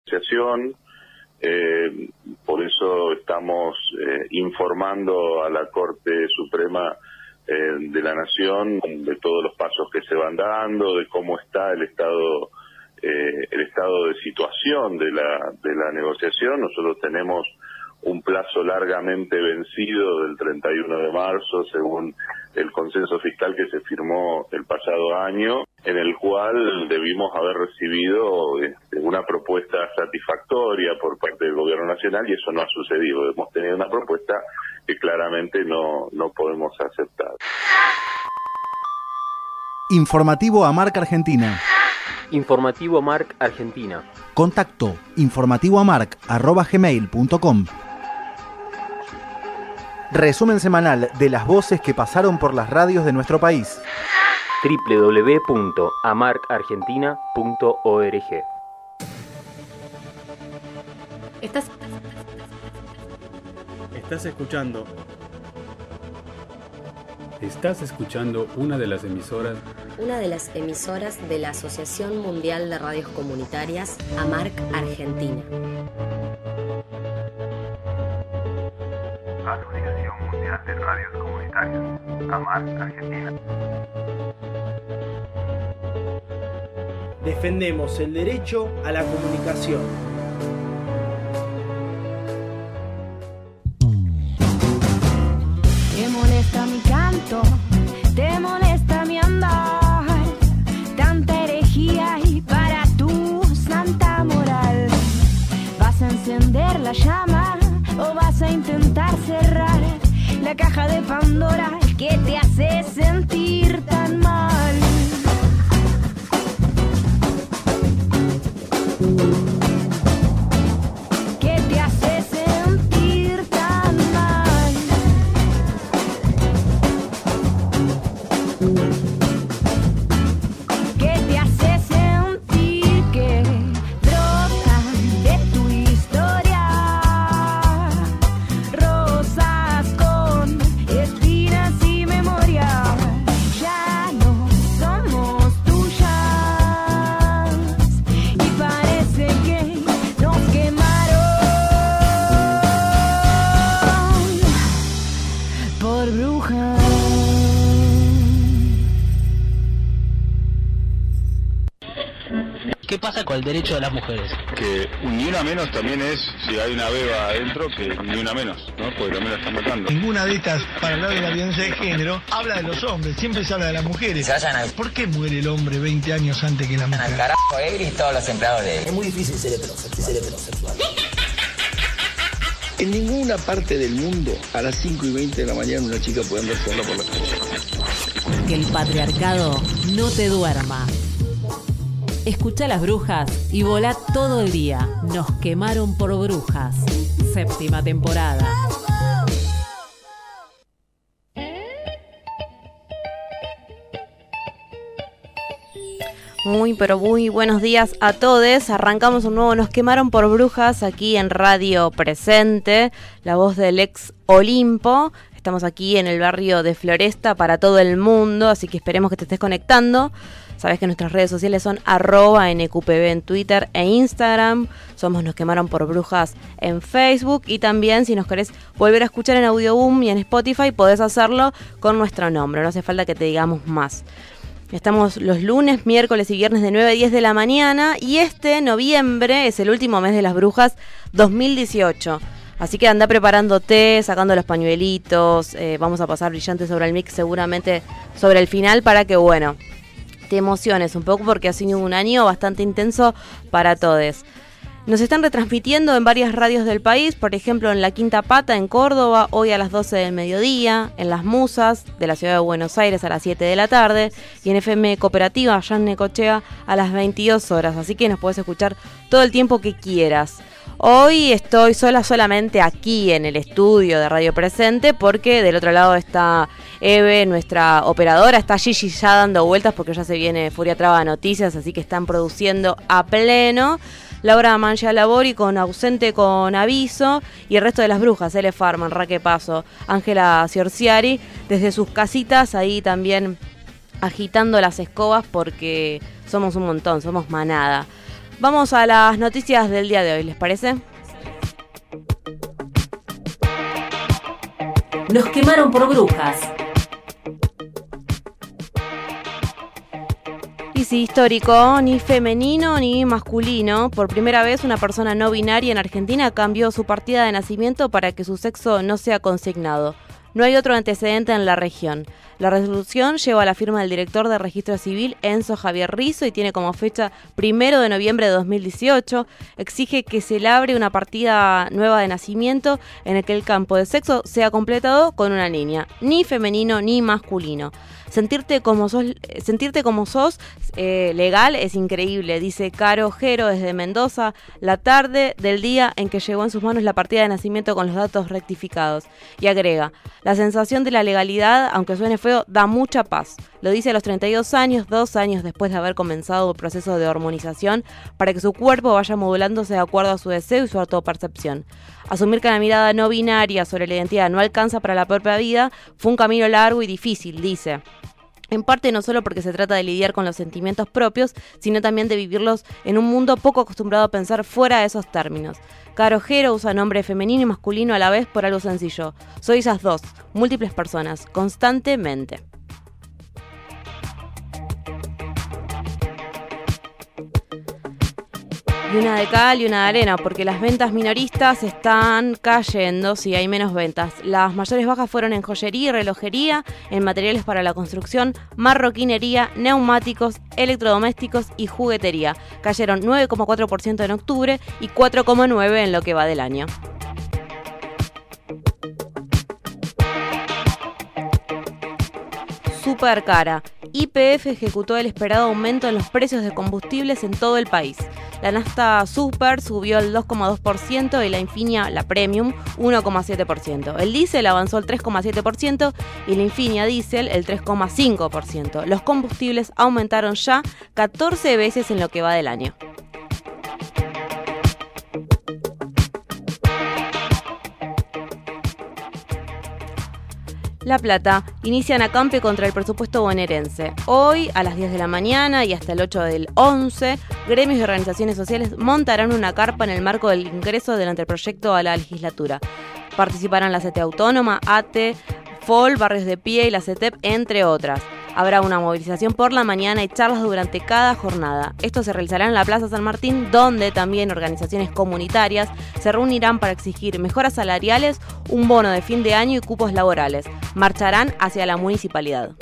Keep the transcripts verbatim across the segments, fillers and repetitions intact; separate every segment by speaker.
Speaker 1: negociación. Eh, por eso estamos eh, informando a la Corte Suprema eh, de la Nación de todos los pasos que se van dando, de cómo está el estado eh, el estado de situación de la de la negociación. Nosotros tenemos un plazo largamente vencido del treinta y uno de marzo, según el consenso fiscal que se firmó el pasado año, en el cual debimos haber recibido este, una propuesta satisfactoria por parte del Gobierno Nacional, y eso no ha sucedido. Hemos tenido una propuesta que claramente no, no podemos aceptar.
Speaker 2: Informativo AMARC Argentina.
Speaker 3: Informativo AMARC Argentina.
Speaker 2: Contacto informativoamarc arroba gmail punto com. Resumen semanal de las voces que pasaron por las radios de nuestro país.
Speaker 3: doble u doble u doble u punto amarc argentina punto org.
Speaker 4: Estás...
Speaker 5: Estás escuchando.
Speaker 6: Estás escuchando una de las emisoras.
Speaker 4: Una de las emisoras de la Asociación Mundial de Radios Comunitarias, AMARC Argentina.
Speaker 7: Asociación Mundial de Radios Comunitarias, AMARC Argentina.
Speaker 8: Defendemos el derecho a la comunicación.
Speaker 9: Te molesta mi canto, te molesta mi andar, tanta herejía y para tu santa moral. ¿Vas a encender la llama o vas a intentar cerrar la caja de Pandora que te hace sentir tan mal? ¿Qué te hace sentir tan mal? ¿Qué te hace sentir que brotan de tu historia rosas con espinas y memoria? Ya no somos tuyas y parece que nos quemaron por brujas.
Speaker 10: ¿Qué pasa con el derecho de las mujeres?
Speaker 11: Que ni una menos también es, si hay una beba adentro, que ni una menos, ¿no? Porque también la están matando.
Speaker 12: Ninguna de estas, para hablar de la violencia de género, habla de los hombres, siempre se habla de las mujeres.
Speaker 13: Se vayan al...
Speaker 12: ¿Por qué muere el hombre veinte años antes que la mujer?
Speaker 13: Al carajo él y todos los empleados de él.
Speaker 14: Es muy difícil ser heterosexual. Ser heterosexual.
Speaker 15: En ninguna parte del mundo, a las cinco y veinte de la mañana, una chica puede andar sola por la calle.
Speaker 16: Que el patriarcado no te duerma. Escucha Las Brujas y volá todo el día. Nos quemaron por brujas. Séptima temporada.
Speaker 17: Muy, pero muy buenos días a todos. Arrancamos un nuevo Nos Quemaron por Brujas aquí en Radio Presente, la voz del ex Olimpo. Estamos aquí en el barrio de Floresta para todo el mundo, así que esperemos que te estés conectando. Sabes que nuestras redes sociales son arroba N Q P B en Twitter e Instagram. Somos Nos Quemaron por Brujas en Facebook. Y también, si nos querés volver a escuchar en Audioboom y en Spotify, podés hacerlo con nuestro nombre. No hace falta que te digamos más. Estamos los lunes, miércoles y viernes de nueve a diez de la mañana. Y este noviembre es el último mes de las brujas dos mil dieciocho. Así que anda preparándote, sacando los pañuelitos. Eh, vamos a pasar brillantes sobre el mix seguramente sobre el final para que, bueno, te emociones un poco porque ha sido un año bastante intenso para todos. Nos están retransmitiendo en varias radios del país, por ejemplo en La Quinta Pata en Córdoba, hoy a las doce del mediodía, en Las Musas de la ciudad de Buenos Aires a las siete de la tarde y en F M Cooperativa allá en Necochea a las veintidós horas, así que nos podés escuchar todo el tiempo que quieras. Hoy estoy sola solamente aquí en el estudio de Radio Presente porque del otro lado está Eve, nuestra operadora, está Gigi ya dando vueltas porque ya se viene Furia Traba Noticias, así que están produciendo a pleno. Laura Mangia Labori con ausente con aviso y el resto de las brujas, Ele Farman, Raque Paso, Ángela Ciorciari, desde sus casitas ahí también agitando las escobas porque somos un montón, somos manada. Vamos a las noticias del día de hoy, ¿les parece?
Speaker 16: Nos quemaron por brujas.
Speaker 17: Y sí, histórico, ni femenino ni masculino. Por primera vez una persona no binaria en Argentina cambió su partida de nacimiento para que su sexo no sea consignado. No hay otro antecedente en la región. La resolución lleva la firma del director de Registro Civil, Enzo Javier Rizzo, y tiene como fecha primero de noviembre de dos mil dieciocho. Exige que se labre una partida nueva de nacimiento en el que el campo de sexo sea completado con una niña, ni femenino ni masculino. Sentirte como sos, sentirte como sos eh, legal es increíble, dice Caro Jero desde Mendoza, la tarde del día en que llegó en sus manos la partida de nacimiento con los datos rectificados. Y agrega, la sensación de la legalidad, aunque suene feo, da mucha paz. Lo dice a los treinta y dos años, dos años después de haber comenzado el proceso de hormonización, para que su cuerpo vaya modulándose de acuerdo a su deseo y su autopercepción. Asumir que la mirada no binaria sobre la identidad no alcanza para la propia vida fue un camino largo y difícil, dice. En parte no solo porque se trata de lidiar con los sentimientos propios, sino también de vivirlos en un mundo poco acostumbrado a pensar fuera de esos términos. Caro Jero usa nombre femenino y masculino a la vez por algo sencillo. Soy esas dos, múltiples personas, constantemente. Y una de cal y una de arena, porque las ventas minoristas están cayendo, si hay menos ventas. Las mayores bajas fueron en joyería y relojería, en materiales para la construcción, marroquinería, neumáticos, electrodomésticos y juguetería. Cayeron nueve coma cuatro por ciento en octubre y cuatro coma nueve por ciento en lo que va del año. Super cara. Y P F ejecutó el esperado aumento en los precios de combustibles en todo el país. La nafta Super subió el dos coma dos por ciento y la Infinia, la Premium, uno coma siete por ciento. El diésel avanzó el tres coma siete por ciento y la Infinia Diesel el tres coma cinco por ciento. Los combustibles aumentaron ya catorce veces en lo que va del año. La Plata. Inician acampe contra el presupuesto bonaerense. Hoy, a las diez de la mañana y hasta el ocho del once, gremios y organizaciones sociales montarán una carpa en el marco del ingreso del anteproyecto a la legislatura. Participarán la C T Autónoma, A T E, F O L, Barrios de Pie y la C E T E P, entre otras. Habrá una movilización por la mañana y charlas durante cada jornada. Esto se realizará en la Plaza San Martín, donde también organizaciones comunitarias se reunirán para exigir mejoras salariales, un bono de fin de año y cupos laborales. Marcharán hacia la municipalidad.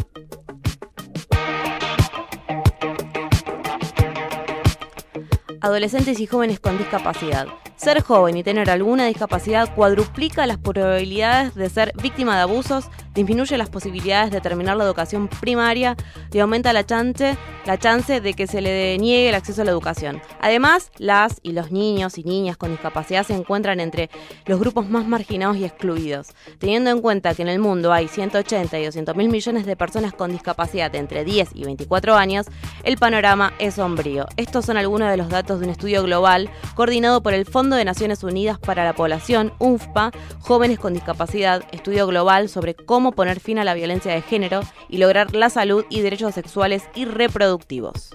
Speaker 17: Adolescentes y jóvenes con discapacidad. Ser joven y tener alguna discapacidad cuadruplica las probabilidades de ser víctima de abusos, disminuye las posibilidades de terminar la educación primaria y aumenta la chance, la chance de que se le niegue el acceso a la educación. Además, las y los niños y niñas con discapacidad se encuentran entre los grupos más marginados y excluidos. Teniendo en cuenta que en el mundo hay ciento ochenta y doscientos mil millones de personas con discapacidad entre diez y veinticuatro años, el panorama es sombrío. Estos son algunos de los datos de un estudio global coordinado por el Fondo de Naciones Unidas para la Población, U N F P A, Jóvenes con Discapacidad, estudio global sobre cómo poner fin a la violencia de género y lograr la salud y derechos sexuales y reproductivos.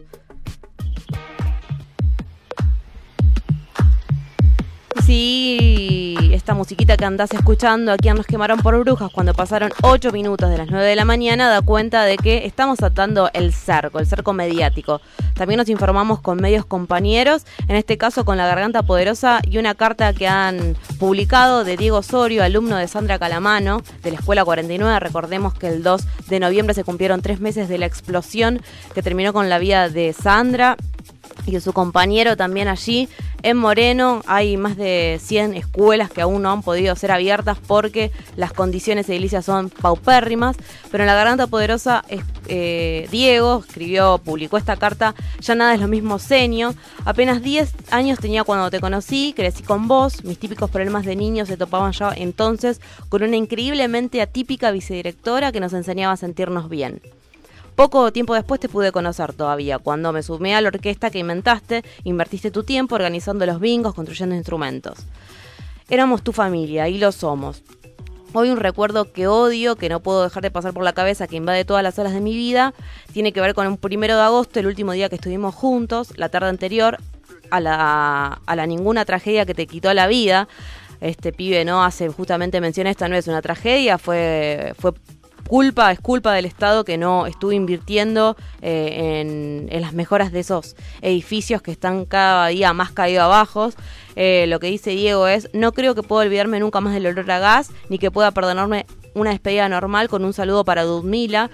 Speaker 17: Sí, esta musiquita que andás escuchando aquí en Nos Quemaron por Brujas cuando pasaron ocho minutos de las nueve de la mañana da cuenta de que estamos atando el cerco, el cerco mediático. También nos informamos con medios compañeros, en este caso con La Garganta Poderosa y una carta que han publicado de Diego Osorio, alumno de Sandra Calamano, de la Escuela cuarenta y nueve. Recordemos que el dos de noviembre se cumplieron tres meses de la explosión que terminó con la vida de Sandra y de su compañero también allí. En Moreno hay más de cien escuelas que aún no han podido ser abiertas porque las condiciones edilicias son paupérrimas, pero en La Garganta Poderosa eh, Diego escribió, publicó esta carta: ya nada es lo mismo, seño. Apenas diez años tenía cuando te conocí, crecí con vos, mis típicos problemas de niño se topaban ya entonces con una increíblemente atípica vicedirectora que nos enseñaba a sentirnos bien. Poco tiempo después te pude conocer todavía, cuando me sumé a la orquesta que inventaste, invertiste tu tiempo organizando los bingos, construyendo instrumentos. Éramos tu familia y lo somos. Hoy un recuerdo que odio, que no puedo dejar de pasar por la cabeza, que invade todas las horas de mi vida, tiene que ver con un primero de agosto, el último día que estuvimos juntos, la tarde anterior, a la, a la ninguna tragedia que te quitó la vida. Este pibe no hace justamente mención, esta no es una tragedia, fue fue culpa, es culpa del Estado que no estuvo invirtiendo eh, en, en las mejoras de esos edificios que están cada día más caídos abajo. Eh, lo que dice Diego es: no creo que pueda olvidarme nunca más del olor a gas, ni que pueda perdonarme una despedida normal con un saludo para Ludmila.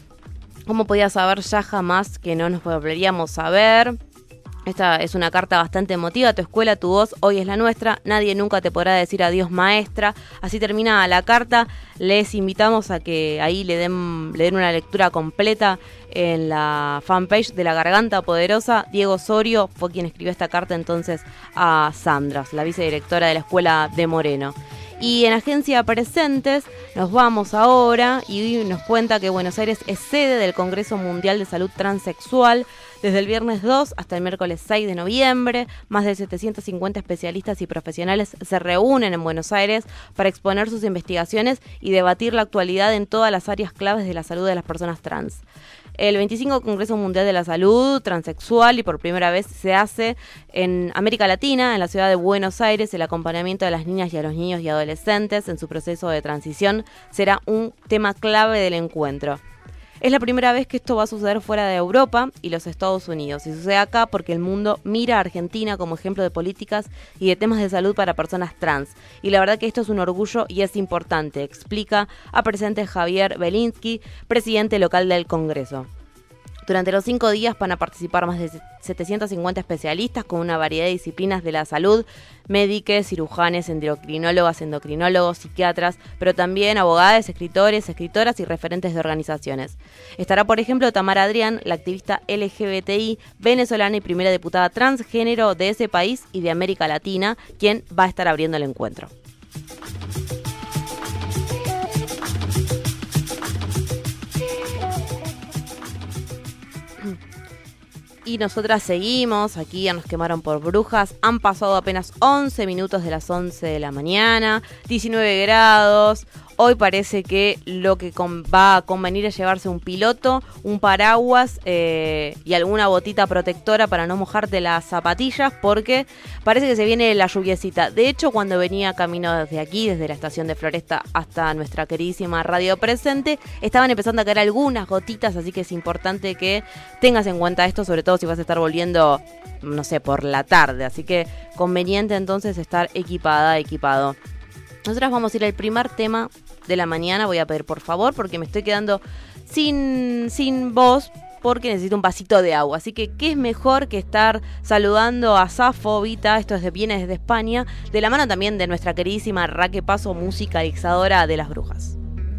Speaker 17: ¿Cómo podía saber ya jamás que no nos volveríamos a ver? Esta es una carta bastante emotiva. Tu escuela, tu voz, hoy es la nuestra. Nadie nunca te podrá decir adiós, maestra. Así termina la carta. Les invitamos a que ahí le den, le den una lectura completa en la fanpage de La Garganta Poderosa. Diego Osorio fue quien escribió esta carta entonces a Sandra, la vicedirectora de la escuela de Moreno. Y en Agencia Presentes nos vamos ahora y nos cuenta que Buenos Aires es sede del Congreso Mundial de Salud Transexual desde el viernes dos hasta el miércoles seis de noviembre. Más de setecientos cincuenta especialistas y profesionales se reúnen en Buenos Aires para exponer sus investigaciones y debatir la actualidad en todas las áreas claves de la salud de las personas trans. El veinticinco Congreso Mundial de la Salud Transexual, y por primera vez se hace en América Latina, en la ciudad de Buenos Aires. El acompañamiento de las niñas y a los niños y adolescentes en su proceso de transición será un tema clave del encuentro. Es la primera vez que esto va a suceder fuera de Europa y los Estados Unidos, y sucede acá porque el mundo mira a Argentina como ejemplo de políticas y de temas de salud para personas trans. Y la verdad que esto es un orgullo y es importante, explica a presente Javier Belinsky, presidente local del Congreso. Durante los cinco días van a participar más de setecientos cincuenta especialistas con una variedad de disciplinas de la salud, médicos, cirujanes, endocrinólogas, endocrinólogos, psiquiatras, pero también abogados, escritores, escritoras y referentes de organizaciones. Estará, por ejemplo, Tamara Adrián, la activista L G B T I venezolana y primera diputada transgénero de ese país y de América Latina, quien va a estar abriendo el encuentro. Y nosotras seguimos, aquí ya nos quemaron por brujas. Han pasado apenas once minutos de las once de la mañana, diecinueve grados. Hoy parece que lo que con, va a convenir es llevarse un piloto, un paraguas eh, y alguna botita protectora para no mojarte las zapatillas, porque parece que se viene la lluviecita. De hecho, cuando venía camino desde aquí, desde la estación de Floresta hasta nuestra queridísima Radio Presente, estaban empezando a caer algunas gotitas, así que es importante que tengas en cuenta esto, sobre todo si vas a estar volviendo, no sé, por la tarde. Así que conveniente entonces estar equipada, equipado. Nosotras vamos a ir al primer tema de la mañana. Voy a pedir por favor, porque me estoy quedando sin, sin voz, porque necesito un vasito de agua. Así que, ¿qué es mejor que estar saludando a Safo Vita? Esto es de Vienes desde España, de la mano también de nuestra queridísima Raque Paso, musicalizadora de Las Brujas.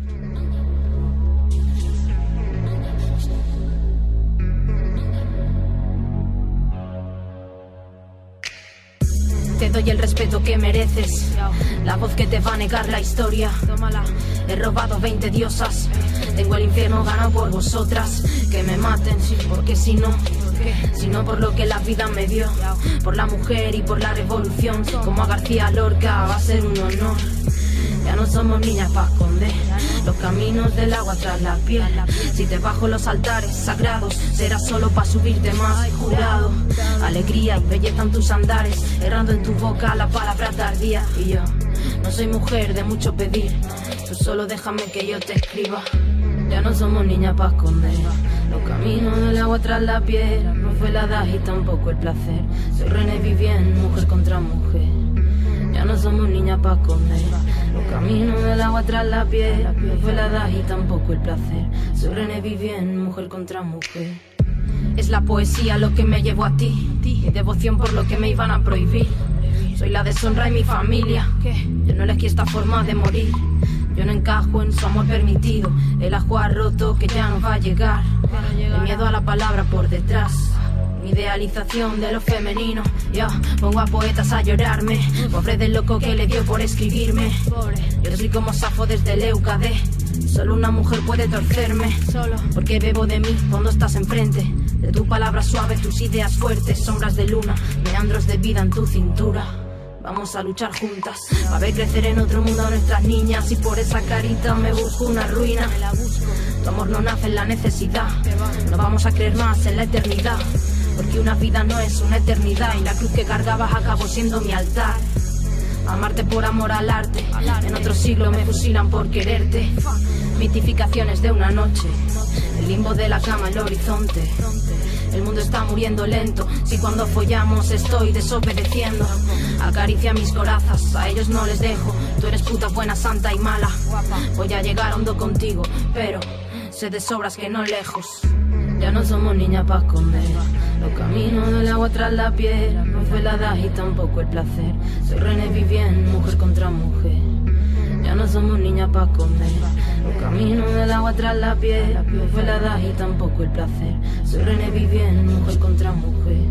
Speaker 5: Te doy el respeto que mereces, la voz que te va a negar la historia. He robado veinte diosas, tengo el infierno ganado por vosotras. Que me maten, porque si no, sino por lo que la vida me dio, por la mujer y por la revolución. Como a García Lorca va a ser un honor. Ya no somos niñas pa' esconder los caminos del agua tras la piel. Si te bajo los altares sagrados, será solo pa' subirte más, jurado. Alegría y belleza en tus andares, errando en tu boca la palabra tardía. Y yo no soy mujer de mucho pedir, tú solo déjame que yo te escriba. Ya no somos niñas pa' esconder los caminos del agua tras la piel. No fue la edad y tampoco el placer. Soy René Vivien, mujer contra mujer. Ya no somos niñas pa' esconder los caminos del agua tras la piel. No fue la edad y tampoco el placer. Soy René Vivien, mujer contra mujer. Es la poesía lo que me llevó a ti, mi devoción por lo que me iban a prohibir. Soy la deshonra en mi familia, yo no elegí esta forma de morir. Yo no encajo en su amor permitido, el ajo ha roto que ya no va a llegar. El miedo a la palabra por detrás, mi idealización de lo femenino. Yo pongo a poetas a llorarme, pobre del loco que le dio por escribirme. Yo soy como Safo desde el Leucadé, solo una mujer puede torcerme. Porque bebo de mí cuando estás enfrente, de tu palabra suave, tus ideas fuertes. Sombras de luna, meandros de vida en tu cintura. Vamos a luchar juntas, a ver crecer en otro mundo a nuestras niñas. Y por esa carita me busco una ruina. Tu amor no nace en la necesidad, no vamos a creer más en la eternidad. porque una vida no es una eternidad y la cruz que cargabas acabó siendo mi altar. Amarte por amor al arte, en otro siglo me fusilan por quererte. Mitificaciones de una noche, el limbo de la cama, el horizonte. El mundo está muriendo lento, si cuando follamos estoy desobedeciendo. Acaricia mis corazas, a ellos no les dejo. Tú eres puta, buena, santa y mala. Voy a llegar hondo contigo, pero sé de sobras que no lejos. Ya no somos niñas pa' esconder los caminos del agua tras la piedra. No fue la edad y tampoco el placer. Soy René Vivien, mujer contra mujer. Ya no somos niñas pa' esconder los caminos del agua tras la piedra. No fue la edad y tampoco el placer. Soy René Vivien, mujer contra mujer.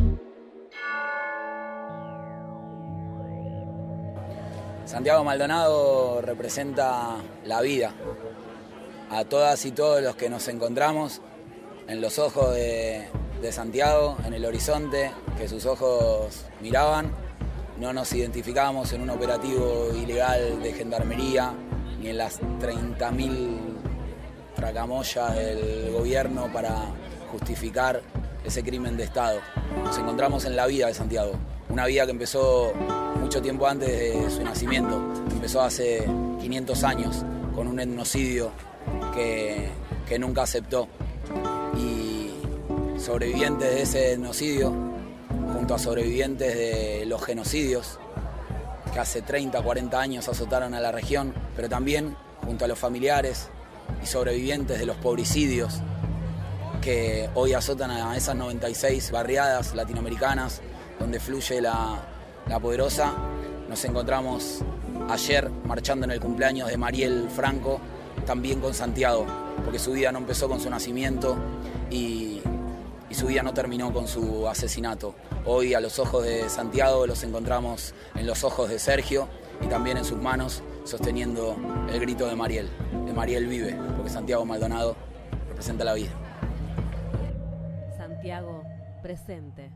Speaker 18: Santiago Maldonado representa la vida. A todas y todos los que nos encontramos en los ojos de, de Santiago, en el horizonte que sus ojos miraban, no nos identificábamos en un operativo ilegal de gendarmería, ni en las treinta mil tracamoyas del gobierno para justificar ese crimen de Estado. Nos encontramos en la vida de Santiago, una vida que empezó mucho tiempo antes de su nacimiento, empezó hace quinientos años con un etnocidio que, que nunca aceptó. Y sobrevivientes de ese etnocidio, junto a sobrevivientes de los genocidios que hace treinta, cuarenta años azotaron a la región, pero también junto a los familiares y sobrevivientes de los pobricidios que hoy azotan a esas noventa y seis barriadas latinoamericanas donde fluye la, la Poderosa. Nos encontramos ayer marchando en el cumpleaños de Mariel Franco, también con Santiago, porque su vida no empezó con su nacimiento y, y su vida no terminó con su asesinato. Hoy a los ojos de Santiago los encontramos en los ojos de Sergio y también en sus manos sosteniendo el grito de Mariel, de Mariel vive, porque Santiago Maldonado representa la vida.
Speaker 16: Santiago presente.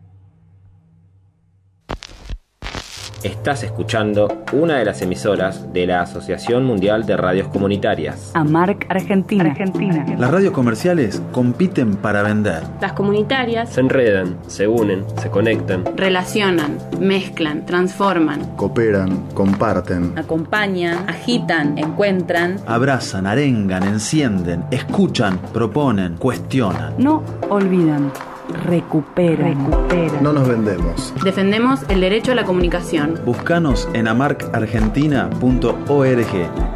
Speaker 3: Estás escuchando una de las emisoras de la Asociación Mundial de Radios Comunitarias.
Speaker 19: AMARC Argentina. Argentina.
Speaker 2: Las radios comerciales compiten para vender.
Speaker 20: Las comunitarias
Speaker 3: se enredan, se unen, se conectan,
Speaker 20: relacionan, mezclan, transforman,
Speaker 21: cooperan, comparten,
Speaker 20: acompañan, agitan, encuentran,
Speaker 2: abrazan, arengan, encienden, escuchan, proponen, cuestionan.
Speaker 19: No olvidan. Recuperan. Recuperan.
Speaker 21: No nos vendemos.
Speaker 20: Defendemos el derecho a la comunicación.
Speaker 2: Búscanos en amarc argentina punto org.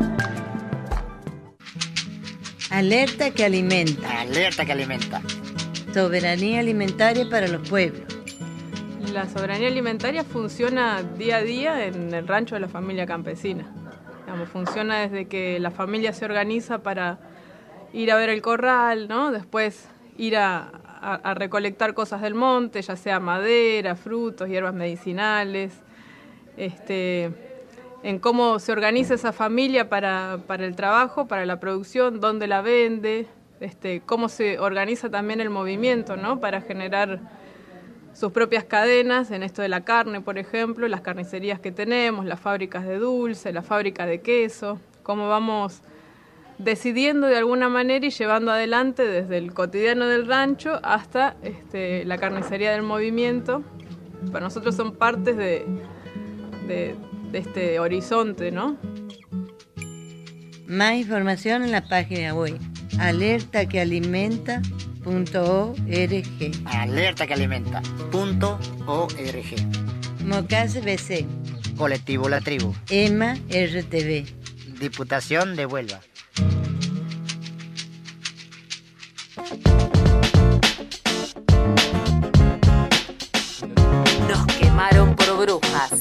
Speaker 22: Alerta que alimenta.
Speaker 23: Alerta que alimenta.
Speaker 22: Soberanía alimentaria para los pueblos.
Speaker 24: La soberanía alimentaria funciona día a día en el rancho de la familia campesina. Digamos, funciona desde que la familia se organiza para ir a ver el corral, ¿no? Después ir a A, a recolectar cosas del monte, ya sea madera, frutos, hierbas medicinales, este, en cómo se organiza esa familia para, para el trabajo, para la producción, dónde la vende, este, cómo se organiza también el movimiento, ¿no? Para generar sus propias cadenas, en esto de la carne, por ejemplo, las carnicerías que tenemos, las fábricas de dulce, la fábrica de queso, cómo vamos decidiendo de alguna manera y llevando adelante desde el cotidiano del rancho hasta este, la carnicería del movimiento. Para nosotros son partes de, de, de este horizonte, ¿no?
Speaker 22: Más información en la página web alerta que alimenta punto org.
Speaker 23: alerta que alimenta punto org.
Speaker 22: Mocase B C.
Speaker 23: Colectivo La Tribu.
Speaker 22: EMA R T V.
Speaker 23: Diputación de Huelva.
Speaker 16: Nos quemaron por brujas.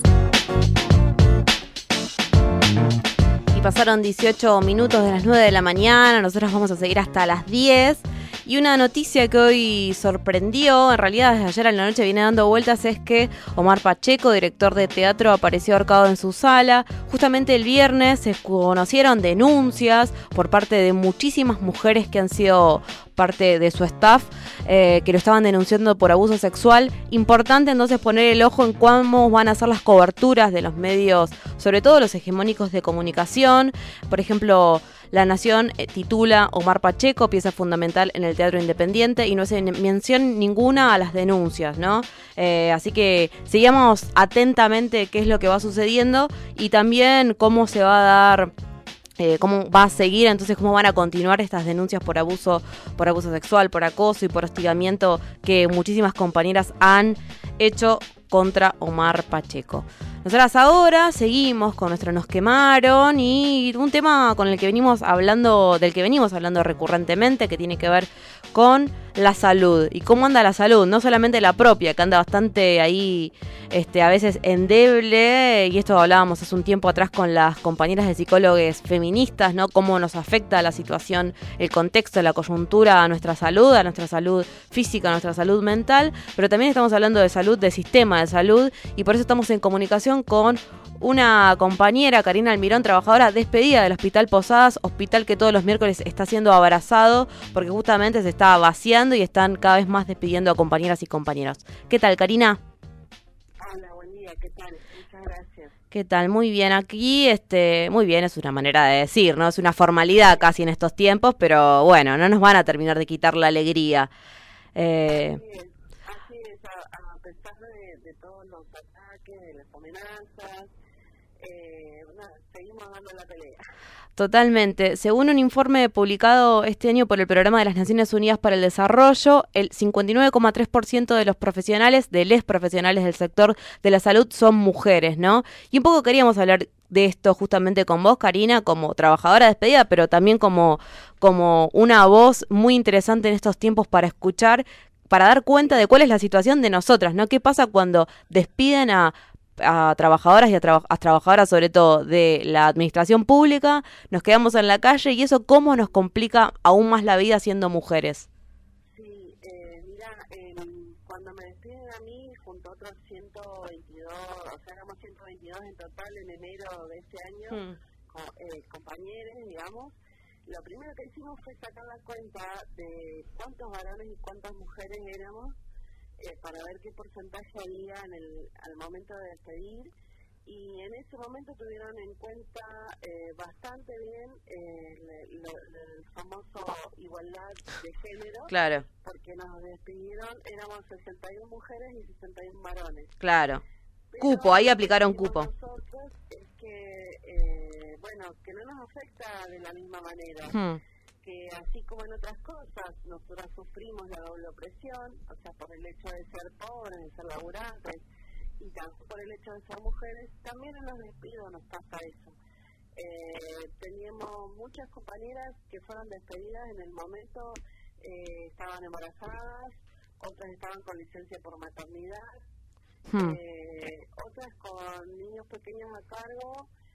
Speaker 17: Y pasaron dieciocho minutos de las nueve de la mañana, nosotros vamos a seguir hasta las diez. Y una noticia que hoy sorprendió, en realidad desde ayer a la noche viene dando vueltas, es que Omar Pacheco, director de teatro, apareció ahorcado en su sala. Justamente el viernes se conocieron denuncias por parte de muchísimas mujeres que han sido parte de su staff, eh, que lo estaban denunciando por abuso sexual. Importante entonces poner el ojo en cómo van a ser las coberturas de los medios, sobre todo los hegemónicos de comunicación. Por ejemplo, La Nación eh, titula Omar Pacheco, pieza fundamental en el teatro independiente, y no hace mención ninguna a las denuncias, ¿no? Eh, así que sigamos atentamente qué es lo que va sucediendo y también cómo se va a dar... Eh, cómo va a seguir, entonces cómo van a continuar estas denuncias por abuso, por abuso sexual, por acoso y por hostigamiento que muchísimas compañeras han hecho contra Omar Pacheco. Nosotras ahora seguimos con nuestro Nos Quemaron y un tema con el que venimos hablando, del que venimos hablando recurrentemente, que tiene que ver con la salud y cómo anda la salud, no solamente la propia, que anda bastante ahí, este, a veces endeble, y esto hablábamos hace un tiempo atrás con las compañeras de psicólogos feministas, ¿no? Cómo nos afecta la situación, el contexto, la coyuntura a nuestra salud, a nuestra salud física, a nuestra salud mental, pero también estamos hablando de salud, de sistema de salud, y por eso estamos en comunicación con una compañera, Karina Almirón, trabajadora despedida del Hospital Posadas, hospital que todos los miércoles está siendo abrazado porque justamente se está vaciando y están cada vez más despidiendo a compañeras y compañeros. ¿Qué tal, Karina?
Speaker 1: Hola, buen día, ¿qué tal? Muchas gracias.
Speaker 17: ¿Qué tal? Muy bien, aquí, este, muy bien, es una manera de decir, ¿no? Es una formalidad casi en estos tiempos, pero bueno, no nos van a terminar de quitar la alegría. Eh...
Speaker 1: Así es, así es, a, a pesar de, de todos los ataques, de las amenazas, Eh, no, seguimos dando la pelea.
Speaker 17: Totalmente. Según un informe publicado este año por el Programa de las Naciones Unidas para el Desarrollo, el cincuenta y nueve coma tres por ciento de los profesionales, de les profesionales del sector de la salud son mujeres, ¿no? Y un poco queríamos hablar de esto justamente con vos, Karina, como trabajadora despedida, pero también como, como una voz muy interesante en estos tiempos para escuchar, para dar cuenta de cuál es la situación de nosotras, ¿no? ¿Qué pasa cuando despiden a a trabajadoras y a, traba, a trabajadoras sobre todo de la administración pública, nos quedamos en la calle y eso cómo nos complica aún más la vida siendo mujeres?
Speaker 1: Sí, eh, mira, eh, cuando me despiden a mí junto a otros ciento veintidós, o sea, éramos ciento veintidós en total en enero de este año, hmm. con, eh, compañeros, digamos, lo primero que hicimos fue sacar la cuenta de cuántos varones y cuántas mujeres éramos, Eh, para ver qué porcentaje había en el, al momento de despedir, y en ese momento tuvieron en cuenta eh, bastante bien eh, el, el, el famoso igualdad de género,
Speaker 17: claro,
Speaker 1: porque nos despidieron, éramos sesenta y una mujeres y sesenta y uno varones.
Speaker 17: Claro,
Speaker 1: pero
Speaker 17: cupo, ahí aplicaron cupo.
Speaker 1: Nosotros es que, eh, bueno, que no nos afecta de la misma manera. Hmm. Que así como en otras cosas, nosotras sufrimos la doble opresión, o sea, por el hecho de ser pobres, de ser laburantes, y también por el hecho de ser mujeres, también en los despidos nos pasa eso. Eh, teníamos muchas compañeras que fueron despedidas en el momento, eh, estaban embarazadas, otras estaban con licencia por maternidad, hmm. eh, otras con niños pequeños a cargo,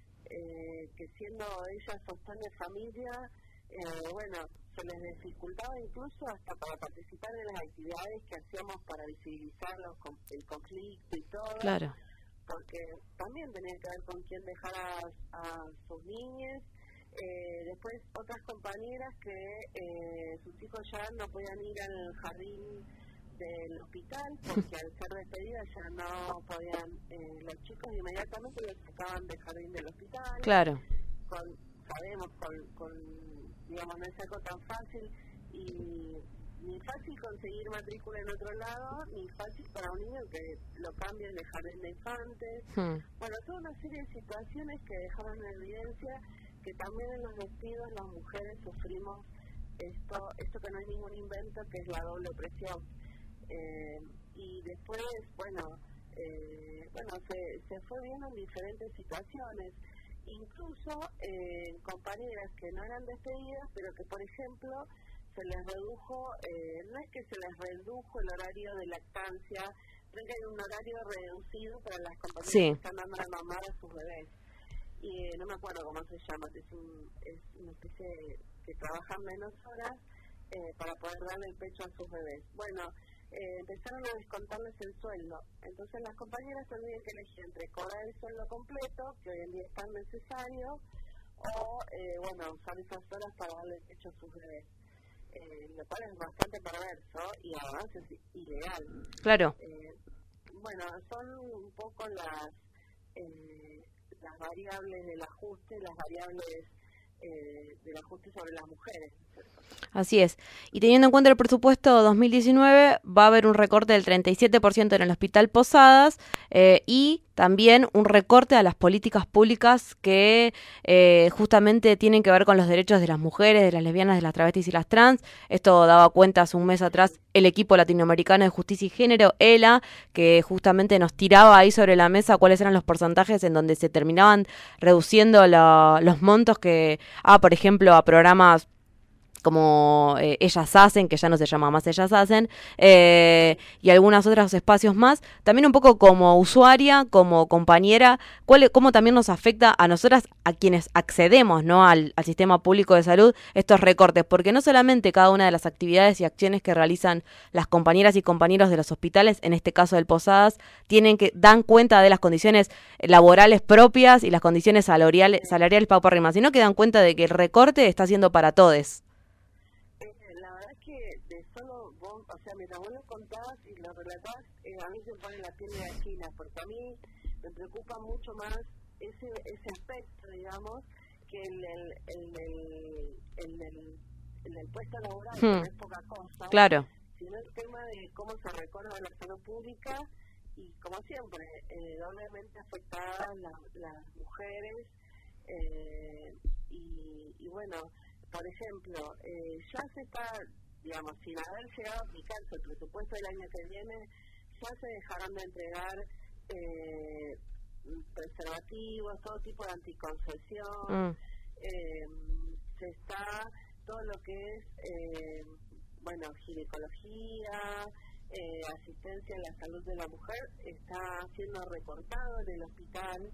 Speaker 1: eh, que siendo ellas sostén de familia, Eh, bueno, se les dificultaba incluso hasta para participar de las actividades que hacíamos para visibilizar los, el conflicto y todo.
Speaker 17: Claro.
Speaker 1: Porque también tenía que ver con quién dejar a, a sus niñas. Eh, después otras compañeras que eh, sus hijos ya no podían ir al jardín del hospital porque al ser despedidas ya no podían, eh, los chicos inmediatamente los sacaban del jardín del hospital.
Speaker 17: Claro.
Speaker 1: Con, sabemos, con... con digamos, no es algo tan fácil y ni fácil conseguir matrícula en otro lado, ni fácil para un niño que lo cambien de jardín de infantes. Hmm. Bueno, toda una serie de situaciones que dejaron en evidencia que también en los despidos las mujeres sufrimos esto, esto que no es ningún invento, que es la doble opresión. Eh, y después, bueno, eh, bueno se, se fue viendo en diferentes situaciones. Incluso eh, compañeras que no eran despedidas, pero que, por ejemplo, se les redujo, eh, no es que se les redujo el horario de lactancia, sino que hay un horario reducido para las compañeras sí. que están dando la mamá a sus bebés. Y eh, no me acuerdo cómo se llama, es, un, es una especie de, que trabajan menos horas eh, para poder darle el pecho a sus bebés. Bueno, Eh, empezaron a descontarles el sueldo. Entonces las compañeras tendrían que elegir entre cobrar el sueldo completo, que hoy en día es tan necesario, o, eh, bueno, usar esas horas para darle el pecho a sus bebés. Eh, lo cual es bastante perverso y además es ilegal.
Speaker 17: Claro.
Speaker 1: Eh, bueno, son un poco las, eh, las variables del ajuste, las variables eh, del ajuste sobre las mujeres.
Speaker 17: Así es. Y teniendo en cuenta el presupuesto dos mil diecinueve, va a haber un recorte del treinta y siete por ciento en el Hospital Posadas eh, y también un recorte a las políticas públicas que eh, justamente tienen que ver con los derechos de las mujeres, de las lesbianas, de las travestis y las trans. Esto daba cuenta hace un mes atrás el equipo latinoamericano de justicia y género, E L A, que justamente nos tiraba ahí sobre la mesa cuáles eran los porcentajes en donde se terminaban reduciendo la, los montos que, ah, por ejemplo, a programas como eh, Ellas Hacen, que ya no se llama más Ellas Hacen, eh, y algunos otros espacios más. También un poco como usuaria, como compañera, cuál, cómo también nos afecta a nosotras, a quienes accedemos, ¿no?, al, al sistema público de salud, estos recortes, porque no solamente cada una de las actividades y acciones que realizan las compañeras y compañeros de los hospitales, en este caso del Posadas, tienen que dan cuenta de las condiciones laborales propias y las condiciones salariales, salariales paupérrimas, sino que dan cuenta de que el recorte está siendo para todes.
Speaker 1: O sea, mientras vos lo contás y lo relatás, eh, a mí se me pone la piel de gallina, porque a mí me preocupa mucho más ese ese aspecto, digamos, que el el el, el, el, el, el, el puesto laboral, hmm. que no es poca cosa,
Speaker 17: claro,
Speaker 1: sino el tema de cómo se recorta la salud pública y, como siempre, eh, doblemente afectadas las, las mujeres eh, y, y, bueno, por ejemplo, eh, ya se está, digamos, sin haber llegado a aplicarse el presupuesto del año que viene, ya se dejaron de entregar eh, preservativos, todo tipo de anticoncepción, mm. eh, se está todo lo que es, eh, bueno, ginecología, eh, asistencia en la salud de la mujer, está siendo recortado en el hospital.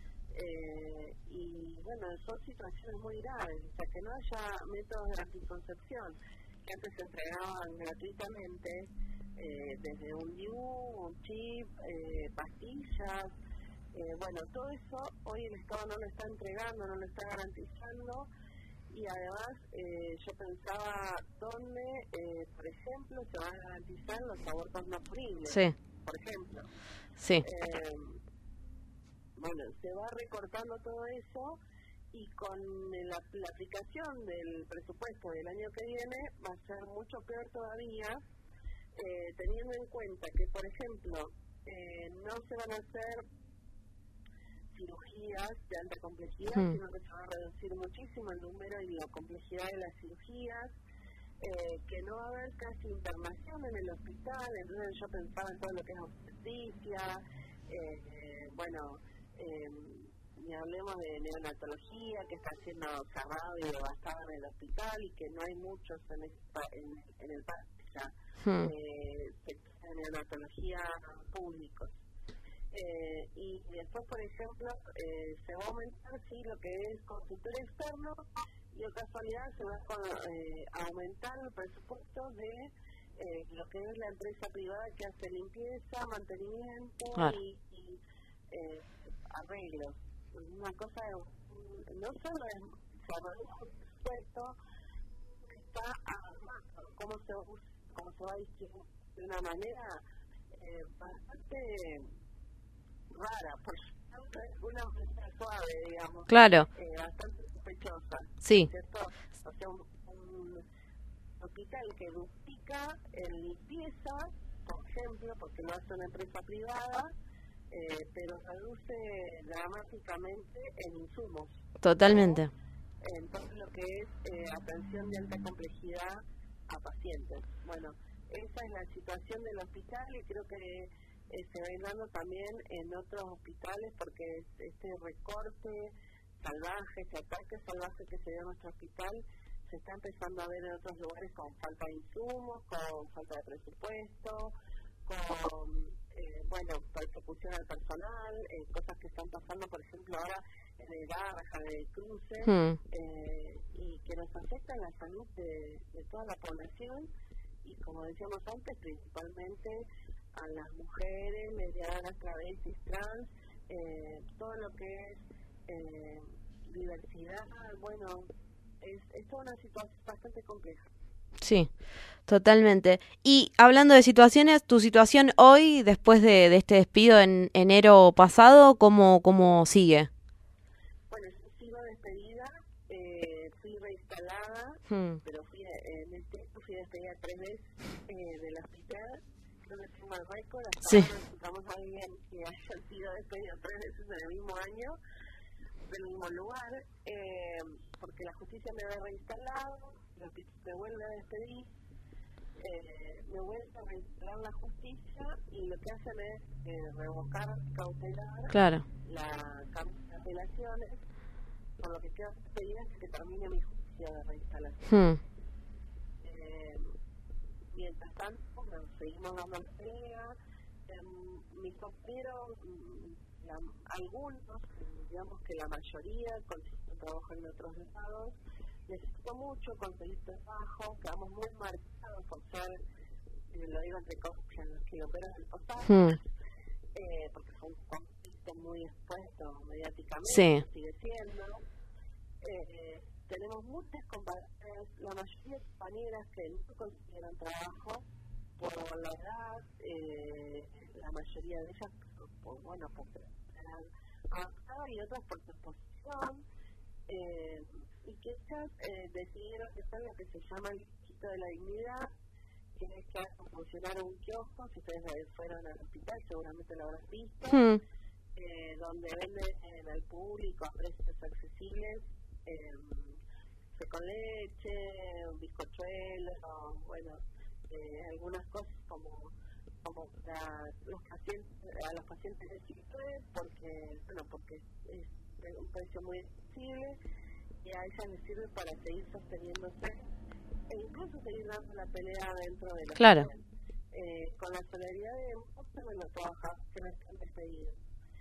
Speaker 1: Eh, y bueno, son situaciones muy graves, o sea, que no haya métodos de anticoncepción que antes se entregaban gratuitamente, eh, desde un D I U, un chip, eh, pastillas, eh, bueno, todo eso hoy el Estado no lo está entregando, no lo está garantizando, y además eh, yo pensaba dónde, eh, por ejemplo, se van a garantizar los abortos no punibles,
Speaker 17: sí.
Speaker 1: por ejemplo.
Speaker 17: Sí.
Speaker 1: Eh, bueno, se va recortando todo eso, y con la, la aplicación del presupuesto del año que viene va a ser mucho peor todavía, eh, teniendo en cuenta que, por ejemplo, eh, no se van a hacer cirugías de alta complejidad, hmm. sino que se va a reducir muchísimo el número y la complejidad de las cirugías, eh, que no va a haber casi internación en el hospital. Entonces yo pensaba en todo lo que es obstetricia, eh, eh, bueno, eh, ni hablemos de neonatología, que está siendo cerrado y devastado en el hospital, y que no hay muchos en el, en, en el país ya, hmm. eh, de neonatología públicos. Eh, y después, por ejemplo, eh, se va a aumentar, sí, lo que es consultor externo, y de casualidad se va a eh, aumentar el presupuesto de eh, lo que es la empresa privada que hace limpieza, mantenimiento ah. y, y eh, arreglos. Una cosa, de, no solo es se reduce el presupuesto, está armado, cómo se, cómo se va a distribuir de una manera eh, bastante rara, por una manera suave, digamos,
Speaker 17: claro,
Speaker 1: eh, bastante sospechosa,
Speaker 17: sí,
Speaker 1: ¿cierto? O sea, un, un hospital que duplica en limpieza, por ejemplo, porque lo hace una empresa privada, eh, pero reduce dramáticamente en insumos.
Speaker 17: Totalmente.
Speaker 1: ¿no? En todo lo que es eh, atención de alta complejidad a pacientes. Bueno, esa es la situación del hospital, y creo que Eh, se va a ir dando también en otros hospitales, porque este recorte salvaje, este ataque salvaje que se dio en nuestro hospital, se está empezando a ver en otros lugares con falta de insumos, con falta de presupuesto, con, eh, bueno, persecución al personal, eh, cosas que están pasando, por ejemplo, ahora en el Garraja, en el Cruce, hmm. eh, y que nos afectan la salud de, de toda la población, y como decíamos antes, principalmente a las mujeres, lesbianas, travestis, trans, eh, todo lo que es eh, diversidad, bueno, es, es toda una situación bastante compleja.
Speaker 17: Sí, totalmente. Y hablando de situaciones, tu situación hoy, después de, de este despido en enero pasado, ¿cómo, cómo sigue?
Speaker 1: Bueno, yo sigo despedida, eh, reinstalada,
Speaker 17: Hmm.
Speaker 1: pero fui a- en este fui despedida tres veces eh, del hospital. Creo que es un mal récord. Hasta
Speaker 17: Sí.
Speaker 1: ahora no encontramos a alguien que haya sido despedido tres veces en el mismo año, del mismo lugar, eh, porque la justicia me había reinstalado, el hospital me vuelve a despedir, eh, me vuelve a reinstalar la justicia y lo que hacen es eh, revocar, cautelar
Speaker 17: Claro.
Speaker 1: la cambio de apelaciones, por lo que queda pedida es que termine mi justicia de reinstalación.
Speaker 17: Hmm.
Speaker 1: Eh, mientras tanto, bueno, seguimos dando la pelea. Eh, mis compañeros, mm, la, algunos, digamos que la mayoría, consiguen trabajo en otros estados. Necesito mucho conseguir trabajo, quedamos muy marcados por ser, eh, lo digo entre comillas, los que operan el posado,
Speaker 17: Hmm.
Speaker 1: eh, porque fue un conflicto muy expuesto mediáticamente,
Speaker 17: Sí.
Speaker 1: sigue siendo. Eh, tenemos muchas compañeras, la mayoría de compañeras que no consiguieron trabajo por la edad, eh, la mayoría de ellas, por, bueno, porque eran avanzadas y otras por su posición, eh, y que ellas eh, decidieron hacer lo que se llama el quito de la dignidad, que es que hagan funcionar un kiosco, si ustedes fueron al hospital seguramente lo habrán visto,
Speaker 17: Hmm.
Speaker 1: eh, donde venden al público a precios accesibles eh, café con leche, un bizcochuelo, bueno, eh, algunas cosas como como para los pacientes, a los pacientes de chifre, porque bueno, porque es, es un precio muy accesible y a ellas les sirve para seguir sosteniéndose e incluso seguir dando la pelea dentro de los
Speaker 17: Claro.
Speaker 1: eh, con la solidaridad de muchos de los trabajadores que me están despedidos.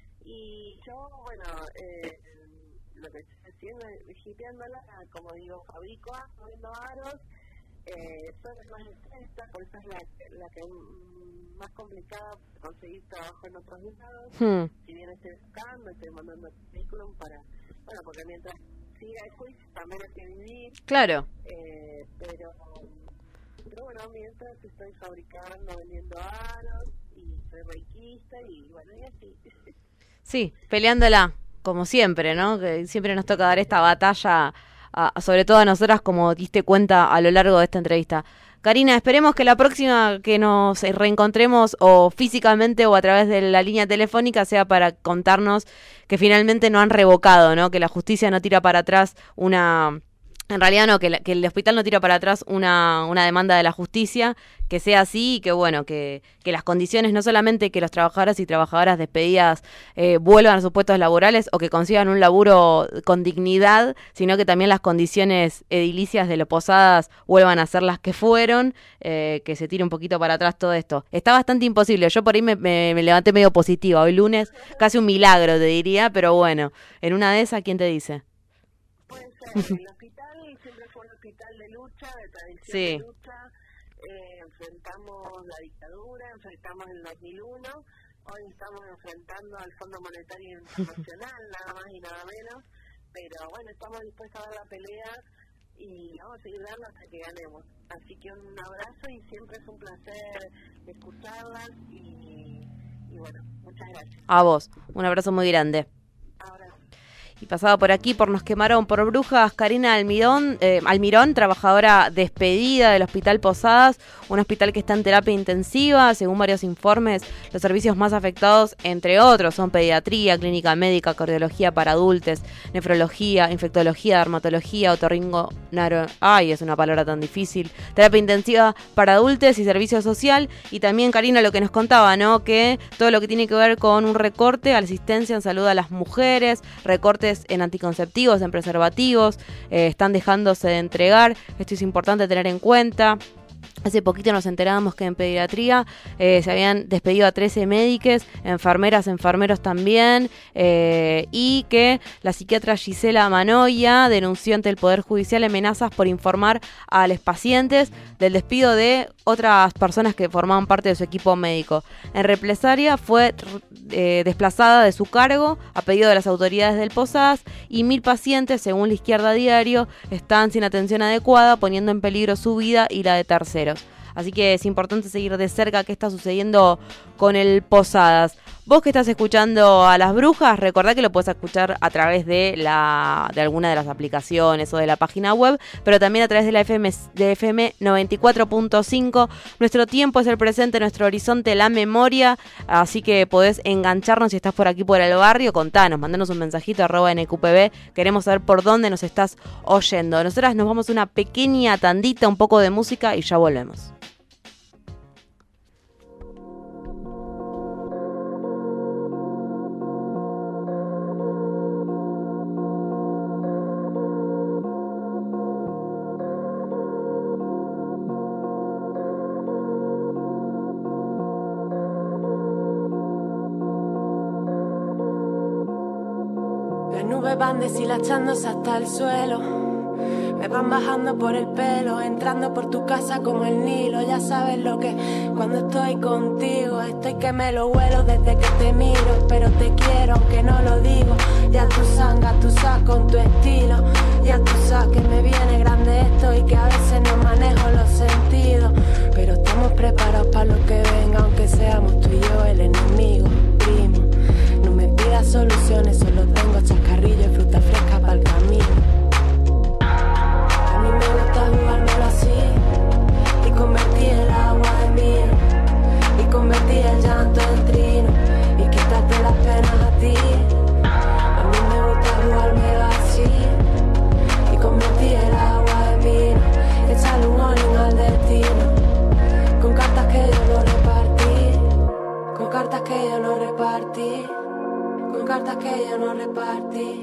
Speaker 1: Y yo, bueno, eh, lo que estoy haciendo es hipeándola, como digo, fabrico moviendo aros, eh, soy la más estresa, por eso es la, la que mm, más complicada conseguir trabajo en otros lados.
Speaker 17: Hmm.
Speaker 1: Si bien estoy buscando, estoy mandando currículum para, bueno, porque mientras siga el juicio también hay que vivir.
Speaker 17: Claro.
Speaker 1: Eh, pero, pero bueno, mientras estoy fabricando, vendiendo aros y soy reikista y bueno, y así.
Speaker 17: Sí, peleándola, como siempre, ¿no? Que siempre nos toca dar esta batalla, a, sobre todo a nosotras, como diste cuenta a lo largo de esta entrevista. Karina, esperemos que la próxima que nos reencontremos o físicamente o a través de la línea telefónica sea para contarnos que finalmente no han revocado, ¿no? Que la justicia no tira para atrás una... En realidad no, que, la, que el hospital no tira para atrás una, una demanda de la justicia, que sea así y que bueno, que, que las condiciones, no solamente que los trabajadores y trabajadoras despedidas eh, vuelvan a sus puestos laborales o que consigan un laburo con dignidad, sino que también las condiciones edilicias de los Posadas vuelvan a ser las que fueron, eh, que se tire un poquito para atrás todo esto. Está bastante imposible, yo por ahí me, me, me levanté medio positiva, hoy lunes casi un milagro te diría, pero bueno, en una de esas, ¿quién te dice?
Speaker 1: Puede ser, el hospital siempre fue un hospital de lucha, de tradición
Speaker 17: Sí.
Speaker 1: de lucha, eh, enfrentamos la dictadura, enfrentamos el dos mil uno, hoy estamos enfrentando al Fondo Monetario Internacional, nada más y nada menos, pero bueno, estamos dispuestos a dar la pelea y vamos a seguir dando hasta que ganemos. Así que un abrazo y siempre es un placer escucharlas y, y bueno, muchas gracias.
Speaker 17: A vos, un abrazo muy grande. Y pasaba por aquí, por Nos Quemaron por Brujas, Karina Almirón, eh, Almirón, trabajadora despedida del Hospital Posadas, un hospital que está en terapia intensiva. Según varios informes, los servicios más afectados, entre otros, son pediatría, clínica médica, cardiología para adultos, nefrología, infectología, dermatología, otorringo... Naro, ay, es una palabra tan difícil. Terapia intensiva para adultos y servicio social. Y también, Karina, lo que nos contaba, ¿no? Que todo lo que tiene que ver con un recorte a la asistencia en salud a las mujeres, recortes en anticonceptivos, en preservativos, eh, están dejándose de entregar. Esto es importante tener en cuenta. Hace poquito nos enterábamos que en pediatría eh, se habían despedido a trece médicos, enfermeras, enfermeros también, eh, y que la psiquiatra Gisela Manoia denunció ante el Poder Judicial amenazas por informar a los pacientes del despido de otras personas que formaban parte de su equipo médico. En represalia fue eh, desplazada de su cargo a pedido de las autoridades del Posadas y mil pacientes, según La Izquierda Diario, están sin atención adecuada, poniendo en peligro su vida y la de terceros. Así que es importante seguir de cerca qué está sucediendo con el Posadas. Vos que estás escuchando a Las Brujas, recordá que lo puedes escuchar a través de la de alguna de las aplicaciones o de la página web, pero también a través de la F M, de F M noventa y cuatro punto cinco. Nuestro tiempo es el presente, nuestro horizonte la memoria, así que podés engancharnos si estás por aquí por el barrio, contanos, mandanos un mensajito arroba N Q P B, queremos saber por dónde nos estás oyendo. Nosotras nos vamos a una pequeña tandita, un poco de música y ya volvemos.
Speaker 4: Van deshilachándose hasta el suelo, me van bajando por el pelo, entrando por tu casa como el Nilo. Ya sabes lo que cuando estoy contigo, estoy que me lo huelo desde que te miro, pero te quiero aunque no lo digo. Ya tú sangas, tú sabes con tu estilo, ya tú sabes que me viene grande esto y que a veces no manejo los sentidos, pero estamos preparados para lo que venga, aunque seamos tú y yo el enemigo, primo. No me pidas soluciones, solo tengo chascarrillo y fruta fresca para el camino. A mí me gusta jugármelo así y convertir el agua en vino y convertir el llanto en trino y quitarte las penas a ti. A mí me gusta jugármelo así y convertir el agua en vino y echarle un all-in al destino con cartas que yo no repartí, con cartas que yo no repartí, con cartas que yo no repartí.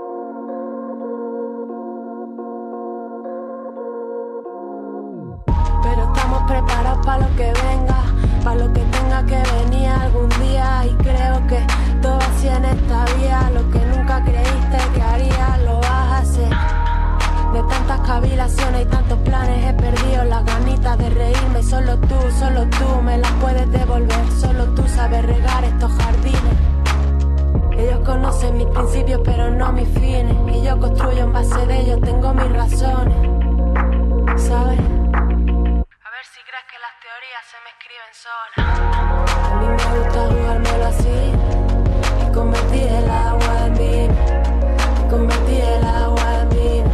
Speaker 4: Pero estamos preparados para lo que venga, para lo que tenga que venir algún día. Y creo que todo así en esta vida, lo que nunca creíste que harías, lo vas a hacer. De tantas cavilaciones y tantos planes he perdido las ganitas de reírme. Solo tú, solo tú me las puedes devolver, solo tú sabes regar estos jardines. Ellos conocen mis principios pero no mis fines, y yo construyo en base de ellos, tengo mis razones, ¿sabes? A ver si crees que las teorías se me escriben solas. A mí me gusta jugármelo así y convertir el agua en vino, y convertir el agua en vino.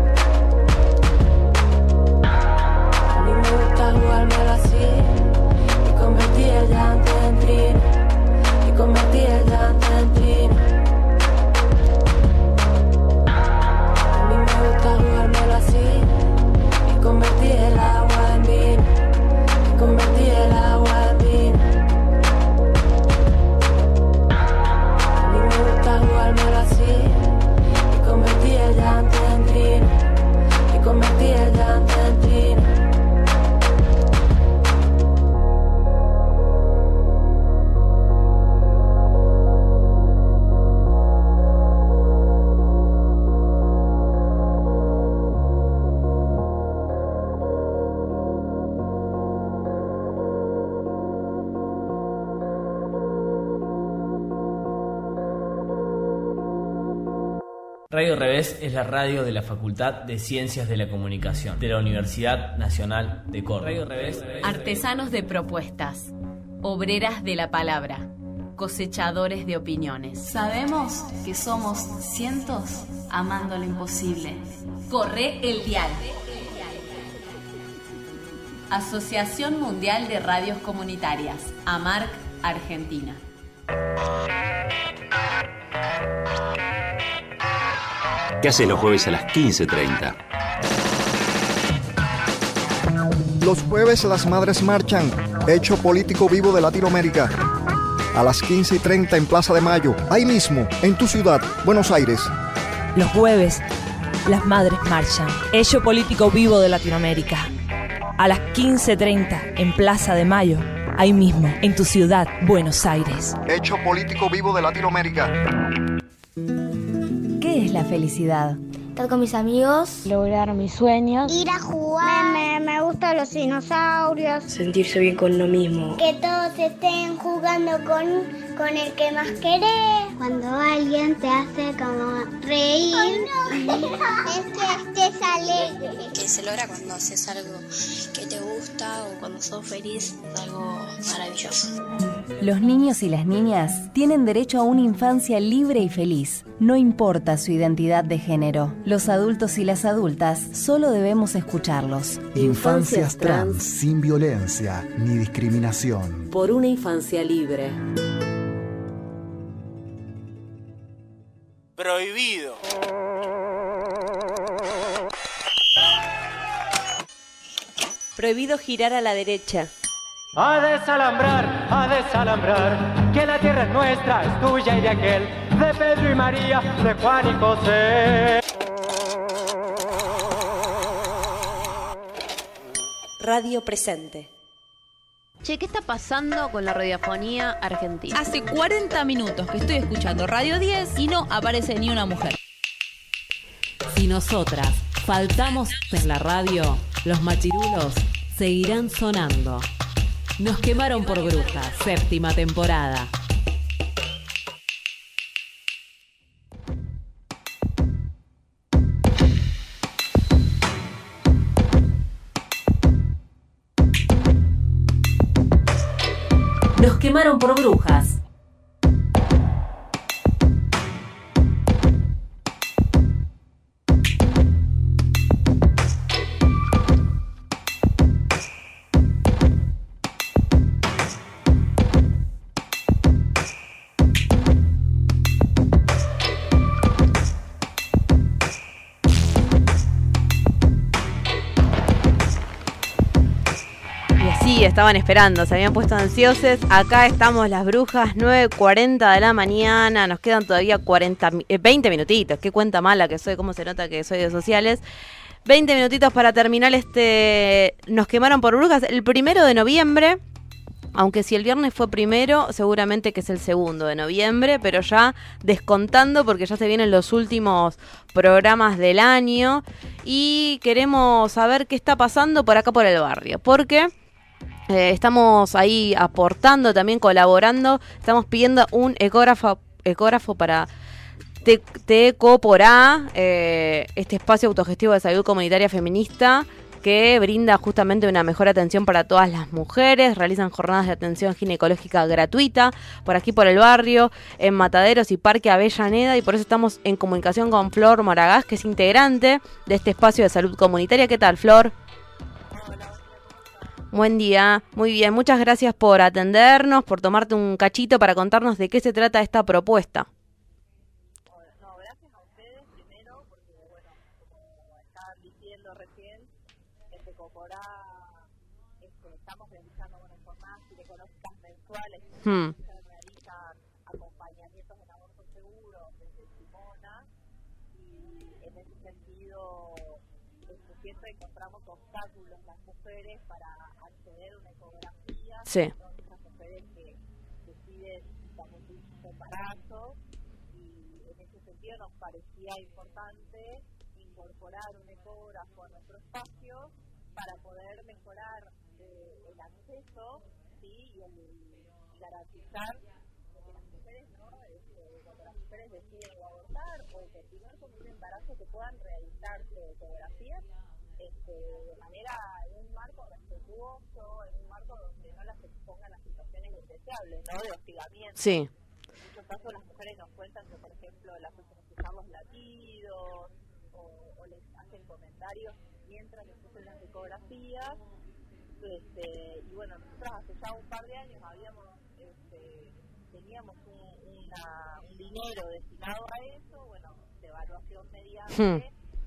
Speaker 4: A mí me gusta jugármelo así y convertir el llanto en trino, y convertir el llanto en trino. A mí me gusta jugármelo así y convertir el agua en vino, y convertir el agua en vino. A mí me gusta jugármelo así y convertir el llanto en trino, y convertir el llanto en trino.
Speaker 6: Radio Revés es la radio de la Facultad de Ciencias de la Comunicación de la Universidad Nacional de Córdoba. Radio Revés.
Speaker 20: Artesanos de propuestas, obreras de la palabra, cosechadores de opiniones.
Speaker 7: Sabemos que somos cientos amando lo imposible.
Speaker 20: Corre el dial. Asociación Mundial de Radios Comunitarias, AMARC, Argentina.
Speaker 8: ¿Qué haces los jueves a las quince treinta?
Speaker 25: Los jueves las madres marchan, hecho político vivo de Latinoamérica. A las quince y treinta en Plaza de Mayo, ahí mismo, en tu ciudad, Buenos Aires.
Speaker 26: Los jueves las madres marchan, hecho político vivo de Latinoamérica. A las quince treinta en Plaza de Mayo, ahí mismo, en tu ciudad, Buenos Aires.
Speaker 25: Hecho político vivo de Latinoamérica.
Speaker 27: ¿Qué es la felicidad?
Speaker 28: Estar con mis amigos,
Speaker 27: lograr mis sueños,
Speaker 28: ir a jugar,
Speaker 27: me, me, me gustan los dinosaurios,
Speaker 28: sentirse bien con uno mismo, que todos estén jugando con
Speaker 27: con el que más querés. Cuando alguien te hace como reír, Ay, no. es que estés alegre.
Speaker 28: Que se logra cuando haces algo que te gusta o cuando sos feliz, es algo maravilloso.
Speaker 5: Los niños y las niñas tienen derecho a una infancia libre y feliz. No importa su identidad de género. Los adultos y las adultas solo debemos escucharlos.
Speaker 9: Infancias trans sin violencia ni discriminación.
Speaker 10: Por una infancia libre.
Speaker 11: Prohibido.
Speaker 17: Prohibido girar a la derecha.
Speaker 12: A desalambrar, a desalambrar, que la tierra es nuestra, es tuya y de aquel, de Pedro y María, de Juan y José.
Speaker 17: Radio Presente.
Speaker 13: Che, ¿qué está pasando con la radiofonía argentina?
Speaker 14: Hace cuarenta minutos que estoy escuchando Radio diez y no aparece ni una mujer.
Speaker 16: Si nosotras faltamos en la radio, los machirulos seguirán sonando. Nos quemaron por brujas, séptima temporada. Nos quemaron por brujas.
Speaker 17: Sí, estaban esperando, se habían puesto ansiosos. Acá estamos las brujas, nueve cuarenta de la mañana. Nos quedan todavía cuarenta, veinte minutitos. Qué cuenta mala que soy, cómo se nota que soy de sociales. veinte minutitos para terminar este Nos quemaron por brujas, el primero de noviembre. Aunque si el viernes fue primero, seguramente que es el segundo de noviembre, pero ya descontando porque ya se vienen los últimos programas del año. Y queremos saber qué está pasando por acá por el barrio, porque Eh, estamos ahí aportando, también colaborando. Estamos pidiendo un ecógrafo, ecógrafo para Te, Tecoporá, eh, este espacio autogestivo de salud comunitaria feminista que brinda justamente una mejor atención para todas las mujeres. Realizan jornadas de atención ginecológica gratuita por aquí por el barrio, en Mataderos y Parque Avellaneda, y por eso estamos en comunicación con Flor Moragas, que es integrante de este espacio de salud comunitaria. ¿Qué tal, Flor? Buen día, muy bien, muchas gracias por atendernos, por tomarte un cachito para contarnos de qué se trata esta propuesta.
Speaker 1: No, gracias a ustedes primero, porque bueno, como estaban diciendo recién, en Tecoporá este, estamos realizando unas jornadas ginecológicas mensuales,
Speaker 17: Hmm.
Speaker 1: se realizan acompañamientos en aborto seguro desde Simona, y en ese sentido este, siempre encontramos obstáculos las mujeres para acceder a una ecografía.
Speaker 17: Sí.
Speaker 1: Son esas mujeres que deciden interrumpir su embarazo, y en ese sentido nos parecía importante incorporar un ecógrafo a nuestro espacio para poder mejorar eh, el acceso, ¿sí? y, el, y garantizar que las mujeres, ¿no? este, cuando las mujeres deciden abortar o continuar con un embarazo, que puedan realizarse ecografías Este, de manera, en un marco respetuoso, en un marco donde no las expongan a situaciones indeseables, ¿no? De hostigamiento.
Speaker 17: Sí.
Speaker 1: En muchos casos las mujeres nos cuentan que, por ejemplo, las hacen escuchar los latidos o, o les hacen comentarios mientras les hacen las ecografías. Este, y bueno, nosotros hace ya un par de años habíamos, este, teníamos un, una, un dinero destinado a eso, bueno, de evaluación mediante.
Speaker 17: Hmm.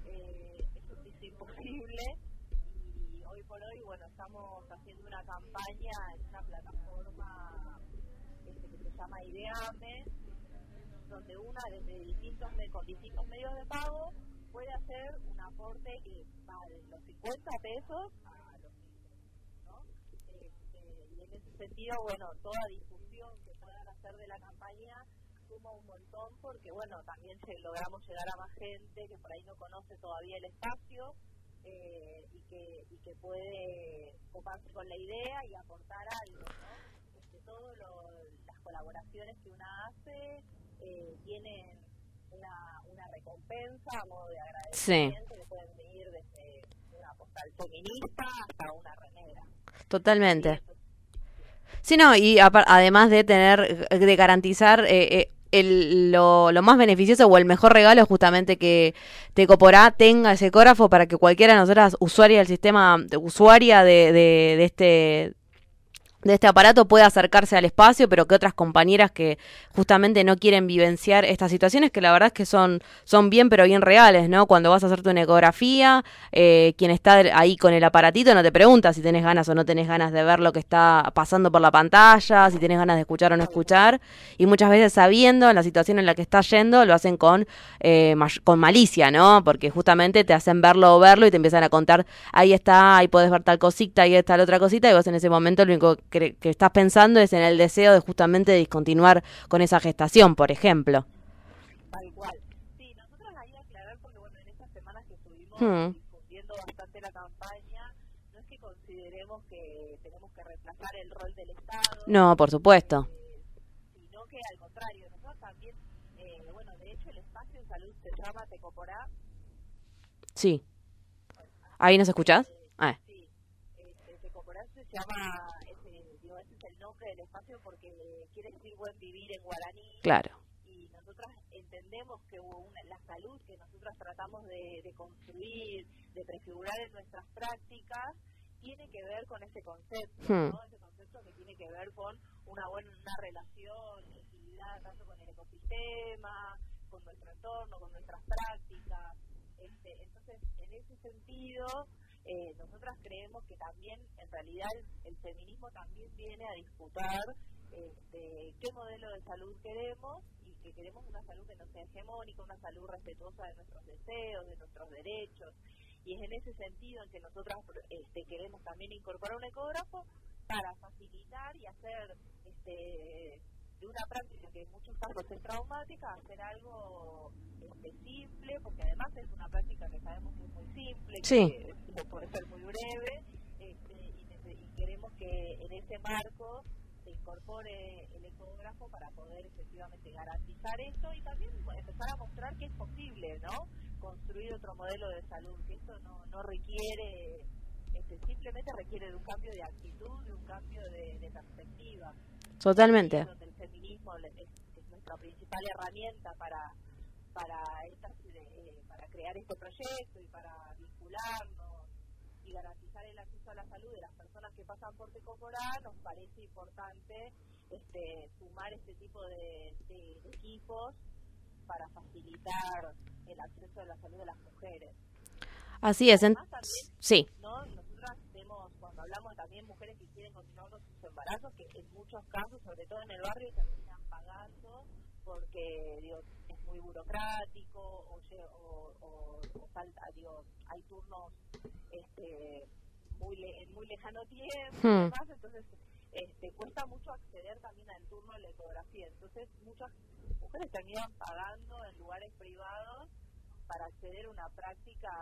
Speaker 1: Y hoy por hoy, bueno, estamos haciendo una campaña en una plataforma este, que se llama Ideame, donde una desde distintos con distintos medios de pago puede hacer un aporte que va de los cincuenta pesos a los quince, ¿no? Este, y en ese sentido, bueno, toda difusión que puedan hacer de la campaña suma un montón, porque bueno, también logramos llegar a más gente que por ahí no conoce todavía el espacio. Eh, y que y que puede coparse con la idea y aportar algo, ¿no? Este, todo lo, las
Speaker 2: colaboraciones que una hace eh, tienen una, una recompensa a modo de agradecimiento, sí. que pueden venir desde una postal feminista hasta una remera.
Speaker 17: Totalmente. Sí, no, y además de tener, de garantizar eh, eh, el, lo, lo más beneficioso o el mejor regalo es justamente que Tecoporá tenga ese ecógrafo para que cualquiera de nosotras, usuaria del sistema, usuaria de, de, de este de este aparato, pueda acercarse al espacio, pero que otras compañeras que justamente no quieren vivenciar estas situaciones, que la verdad es que son, son bien pero bien reales, ¿no? Cuando vas a hacerte una ecografía, eh, quien está ahí con el aparatito no te pregunta si tenés ganas o no tenés ganas de ver lo que está pasando por la pantalla, si tenés ganas de escuchar o no escuchar, y muchas veces sabiendo la situación en la que estás yendo, lo hacen con, eh, con malicia, ¿no? Porque justamente te hacen verlo o verlo y te empiezan a contar, ahí está, ahí podés ver tal cosita, ahí está la otra cosita, y vos en ese momento lo único que, que estás pensando es en el deseo de justamente discontinuar con esa gestación, por ejemplo.
Speaker 2: Tal cual. Sí, nosotros ahí aclarar, porque bueno, en estas semanas que estuvimos
Speaker 17: hmm.
Speaker 2: difundiendo bastante la campaña, no es que consideremos que tenemos que reemplazar el rol del Estado.
Speaker 17: No, por supuesto.
Speaker 2: Eh, sino que al contrario, nosotros también, eh, bueno, de hecho el espacio en salud se llama Tecoporá.
Speaker 17: Sí. ¿Ahí nos escuchás?
Speaker 2: Eh,
Speaker 17: ah.
Speaker 2: Sí, este, Tecoporá se llama... del espacio porque quiere decir buen vivir en guaraní.
Speaker 17: Claro.
Speaker 2: Y nosotras entendemos que una, la salud que nosotras tratamos de, de construir, de prefigurar en nuestras prácticas, tiene que ver con ese concepto,
Speaker 17: hmm.
Speaker 2: ¿no? Ese concepto que tiene que ver con una buena una relación equilibrada tanto con el ecosistema, con nuestro entorno, con nuestras prácticas. Este, entonces, en ese sentido, Eh, nosotras creemos que también, en realidad, el, el feminismo también viene a disputar este, qué modelo de salud queremos, y que queremos una salud que no sea hegemónica, una salud respetuosa de nuestros deseos, de nuestros derechos, y es en ese sentido en que nosotras este, queremos también incorporar un ecógrafo para facilitar y hacer este, de una práctica que en muchos casos es traumática, hacer algo este, simple, porque además es una práctica que sabemos que es muy simple,
Speaker 17: sí.
Speaker 2: que puede ser muy breve, este, y, y queremos que en ese marco se incorpore el ecógrafo para poder efectivamente garantizar esto y también bueno, empezar a mostrar que es posible, ¿no? Construir otro modelo de salud, que esto no, no requiere, este, simplemente requiere de un cambio de actitud, de un cambio de, de perspectiva.
Speaker 17: Totalmente.
Speaker 2: Donde el feminismo es, es nuestra principal herramienta para para estas, eh, para crear este proyecto y para vincularnos y garantizar el acceso a la salud de las personas que pasan por Tecoporá, nos parece importante este, sumar este tipo de, de, de equipos para facilitar el acceso a la salud de las mujeres.
Speaker 17: Así es. En...
Speaker 2: También,
Speaker 17: sí.
Speaker 2: ¿no? Nosotras vemos, cuando hablamos también mujeres que quieren continuar con sus embarazos, que en muchos casos, sobre todo en el barrio, terminan pagando porque, digo, es muy burocrático o, o, o, o falta, digo, hay turnos este, muy le, en muy lejano tiempo,
Speaker 17: hmm.
Speaker 2: y demás, entonces este, cuesta mucho acceder también al turno de la ecografía. Entonces muchas mujeres terminan pagando en lugares privados para acceder a una práctica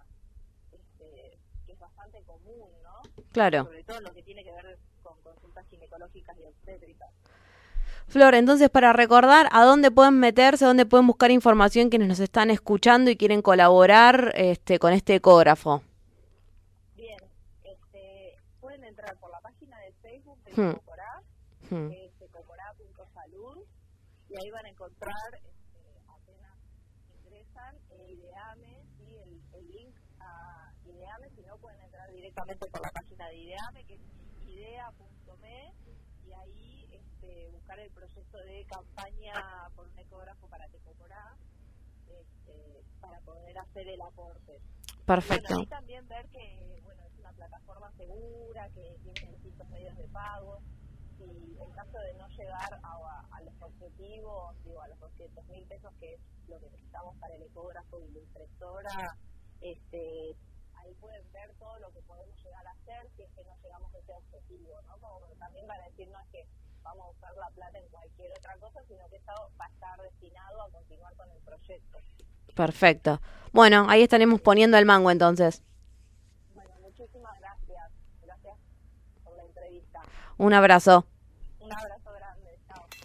Speaker 2: este, que es bastante común, ¿no?
Speaker 17: Claro.
Speaker 2: Sobre todo lo que tiene que ver con consultas ginecológicas y obstétricas.
Speaker 17: Flor, entonces para recordar, ¿a dónde pueden meterse, a dónde pueden buscar información quienes nos están escuchando y quieren colaborar este, con este ecógrafo?
Speaker 2: Bien, este, pueden entrar por la página de Facebook de
Speaker 17: hmm.
Speaker 2: Tecoporá,
Speaker 17: hmm.
Speaker 2: que es tecoporá punto salud, y ahí van a encontrar, este, apenas ingresan, el IDEAME, ¿sí? el, el link a IDEAME, si no pueden entrar directamente por la página de IDEAME, que es idea punto me, y ahí este, buscar el proyecto de campaña por un ecógrafo para Tecoporá, este, para poder hacer el aporte.
Speaker 17: Perfecto.
Speaker 2: Bueno, y también ver que bueno, es una plataforma segura, que tiene distintos medios de pago, y en caso de no llegar a, a, a los objetivos, digo, a los doscientos mil pesos, que es lo que necesitamos para el ecógrafo y la impresora, este, ahí pueden ver todo lo que podemos llegar a hacer si es que no llegamos a ese objetivo, ¿no? Como también van a decirnos que vamos a usar la plata en cualquier otra cosa, sino que esto va a estar destinado a continuar con el proyecto.
Speaker 17: Perfecto. Bueno, ahí estaremos poniendo el mango entonces.
Speaker 2: Bueno, muchísimas gracias. Gracias por la entrevista.
Speaker 17: Un abrazo.
Speaker 2: Un abrazo grande. Chao.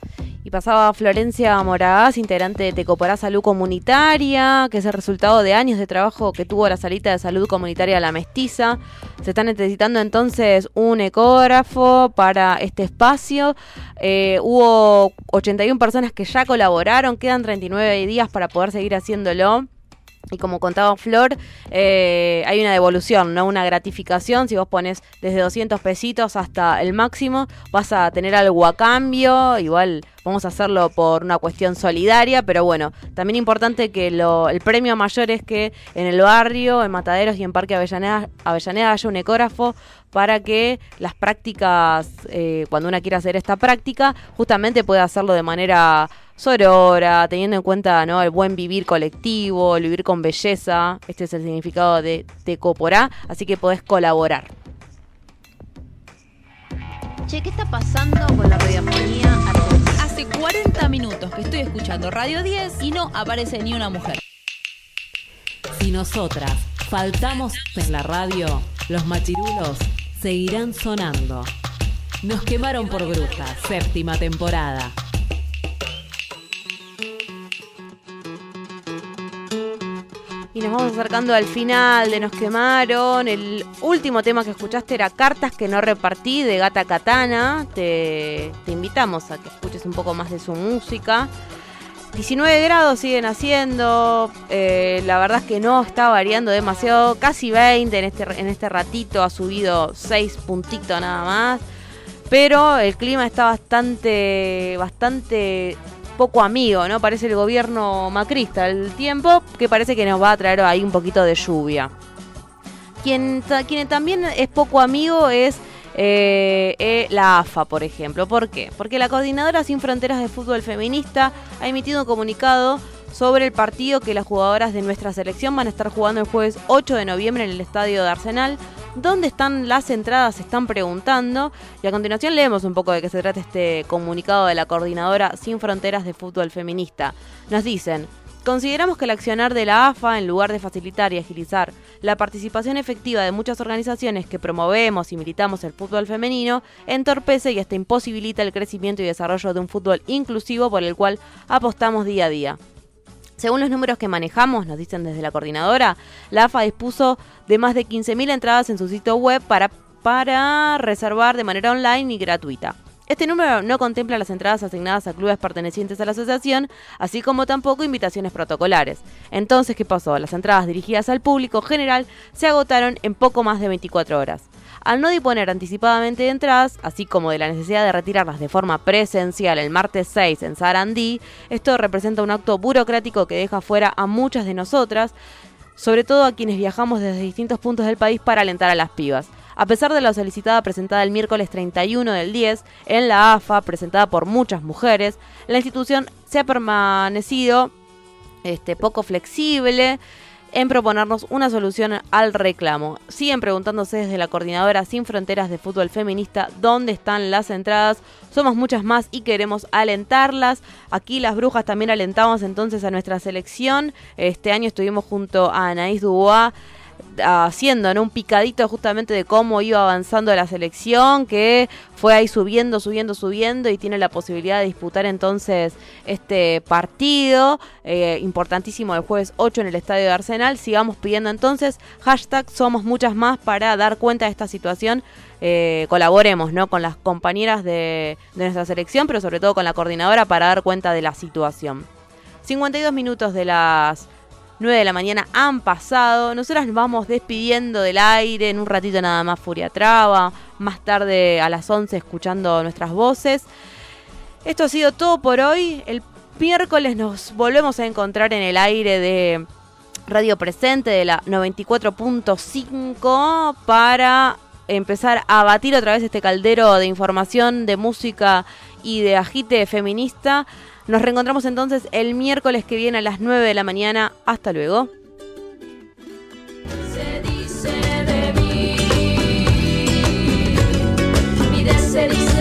Speaker 17: pasaba Florencia Moragas, integrante de Tecoporá Salud Comunitaria, que es el resultado de años de trabajo que tuvo la Salita de Salud Comunitaria La Mestiza. Se está necesitando entonces un ecógrafo para este espacio. Eh, hubo ochenta y una personas que ya colaboraron, quedan treinta y nueve días para poder seguir haciéndolo. Y como contaba Flor, eh, hay una devolución, no una gratificación. Si vos pones desde doscientos pesitos hasta el máximo, vas a tener algo a cambio. Igual vamos a hacerlo por una cuestión solidaria, pero bueno, también importante que lo, el premio mayor es que en el barrio, en Mataderos y en Parque Avellaneda, Avellaneda haya un ecógrafo para que las prácticas, eh, cuando una quiera hacer esta práctica, justamente pueda hacerlo de manera sorora, teniendo en cuenta, ¿no?, el buen vivir colectivo, el vivir con belleza. Este es el significado de Tecoporá, así que podés colaborar.
Speaker 13: Che, ¿qué está pasando con la radiofonía argentina?
Speaker 14: Hace cuarenta minutos que estoy escuchando Radio diez y no aparece ni una mujer.
Speaker 16: Si nosotras faltamos en la radio, los machirulos seguirán sonando. Nos quemaron por brujas, séptima temporada.
Speaker 17: Y nos vamos acercando al final de Nos Quemaron. El último tema que escuchaste era Cartas que no repartí, de Gata Katana. Te, te invitamos a que escuches un poco más de su música. diecinueve grados siguen haciendo. Eh, la verdad es que no está variando demasiado. Casi veinte en este, en este ratito. Ha subido seis puntitos nada más. Pero el clima está bastante, bastante... poco amigo, ¿no? Parece el gobierno macrista el tiempo, que parece que nos va a traer ahí un poquito de lluvia. Quien, ta, quien también es poco amigo es eh, eh, la A F A, por ejemplo. ¿Por qué? Porque la Coordinadora Sin Fronteras de Fútbol Feminista ha emitido un comunicado sobre el partido que las jugadoras de nuestra selección van a estar jugando el jueves ocho de noviembre en el estadio de Arsenal. ¿Dónde están las entradas? Se están preguntando. Y a continuación leemos un poco de qué se trata este comunicado de la Coordinadora Sin Fronteras de Fútbol Feminista. Nos dicen: consideramos que el accionar de la A F A, en lugar de facilitar y agilizar la participación efectiva de muchas organizaciones que promovemos y militamos el fútbol femenino, entorpece y hasta imposibilita el crecimiento y desarrollo de un fútbol inclusivo por el cual apostamos día a día. Según los números que manejamos, nos dicen desde la coordinadora, la A F A dispuso de más de quince mil entradas en su sitio web para, para reservar de manera online y gratuita. Este número no contempla las entradas asignadas a clubes pertenecientes a la asociación, así como tampoco invitaciones protocolares. Entonces, ¿qué pasó? Las entradas dirigidas al público general se agotaron en poco más de veinticuatro horas. Al no disponer anticipadamente de entradas, así como de la necesidad de retirarlas de forma presencial el martes seis en Sarandí, esto representa un acto burocrático que deja fuera a muchas de nosotras, sobre todo a quienes viajamos desde distintos puntos del país para alentar a las pibas. A pesar de la solicitada presentada el miércoles treinta y uno del diez en la A F A, presentada por muchas mujeres, la institución se ha permanecido este, poco flexible en proponernos una solución al reclamo. Siguen preguntándose desde la Coordinadora Sin Fronteras de Fútbol Feminista dónde están las entradas. Somos muchas más y queremos alentarlas. Aquí las brujas también alentamos entonces a nuestra selección. Este año estuvimos junto a Anaís Dubois haciendo, ¿no?, un picadito justamente de cómo iba avanzando la selección, que fue ahí subiendo, subiendo, subiendo y tiene la posibilidad de disputar entonces este partido eh, importantísimo el jueves ocho en el estadio de Arsenal. Sigamos pidiendo entonces hashtag Somos Muchas Más para dar cuenta de esta situación. Eh, colaboremos, ¿no?, con las compañeras de, de nuestra selección, pero sobre todo con la coordinadora para dar cuenta de la situación. cincuenta y dos minutos de las nueve de la mañana han pasado. Nosotras nos vamos despidiendo del aire. En un ratito nada más Furia Traba. Más tarde a las once escuchando nuestras voces. Esto ha sido todo por hoy. El miércoles nos volvemos a encontrar en el aire de Radio Presente de la noventa y cuatro punto cinco para empezar a batir otra vez este caldero de información, de música y de agite feminista. Nos reencontramos entonces el miércoles que viene a las nueve de la mañana. Hasta luego.
Speaker 4: Se dice de mí, mi se dice